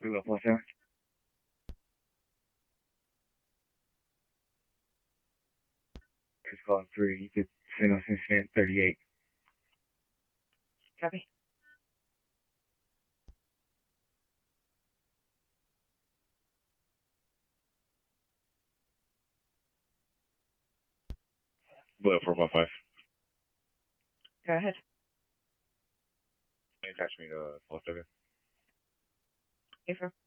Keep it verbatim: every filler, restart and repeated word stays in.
Blue four seven. Just call three. You could send us incident thirty-eight. Copy. Blue four one five. Go ahead. Attach me to four seven. Affirm.